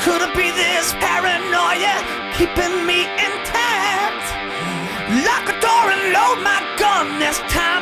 Could it be this paranoia keeping me intact? Lock a door and load my gun this time.